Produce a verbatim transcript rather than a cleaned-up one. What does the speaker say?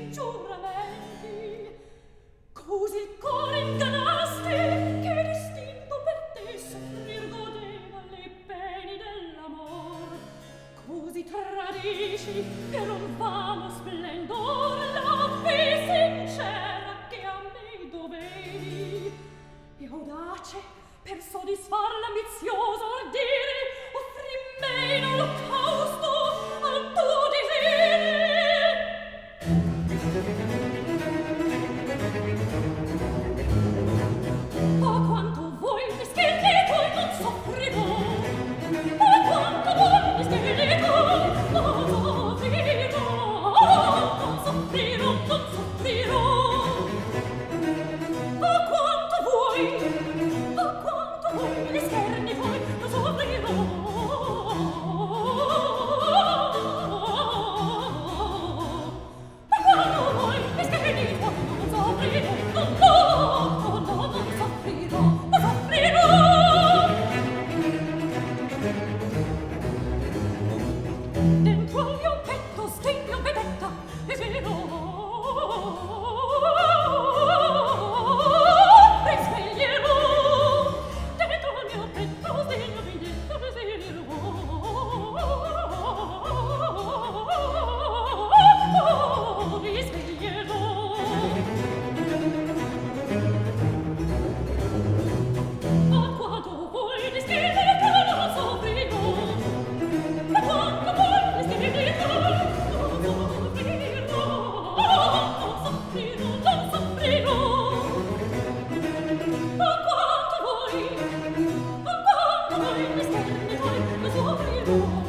giuramenti. Così il core ingannasti, che distinto per te soffrir godeva le pene dell'amor. Così tradisci per un vano splendor la fe sincera che a me doveri. E audace per soddisfar l'ambizioso ardire offri me in olocausto al tuo desire. Oh, quanto vuoi mischiare tu non soffrirò. Oh, quanto vuoi mischiare tu non soffrirò. Non soffrirò, non soffrirò. Oh, quanto vuoi, oh, quanto vuoi mischiarmi poi non soffrirò. Oh, quanto vuoi mischiarmi poi non soffrirò. No, no, no, non soffrirò, non soffrirò. Dentro al mio petto stigno vedetta e vero. Risveglierò. Dentro al mio petto stigno vedetta e vero. Risveglierò. Ma quanto vuoi descrivere che non soffrirò. Ma quanto vuoi descrivere che non soffrirò. Non soffrirò, non soffrirò. Ma quanto vuoi, ma quanto vuoi descrivere che non soffrirò.